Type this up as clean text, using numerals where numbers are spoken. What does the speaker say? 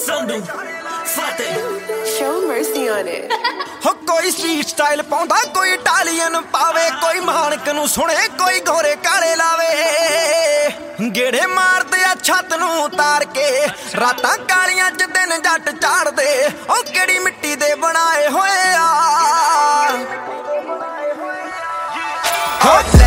Sandhu Fateh Show mercy on it. ਹੋ ਕੋਈ street style ਪਾਉਂਦਾ, ਕੋਈ ਇਟਾਲੀਅਨ ਪਾਵੇ, ਕੋਈ ਮਾਨਕ ਨੂੰ ਸੁਣੇ, ਕੋਈ ਗੋਰੇ ਕਾਲੇ ਲਾਵੇ। ਗੇੜੇ ਮਾਰਦੇ ਆ ਛੱਤ ਨੂੰ ਉਤਾਰ ਕੇ, ਰਾਤਾਂ ਕਾਲੀਆਂ ਚ ਦਿਨ ਜੱਟ ਝਾੜਦੇ। ਉਹ ਕਿਹੜੀ ਮਿੱਟੀ ਦੇ ਬਣਾਏ ਹੋਏ ਆ।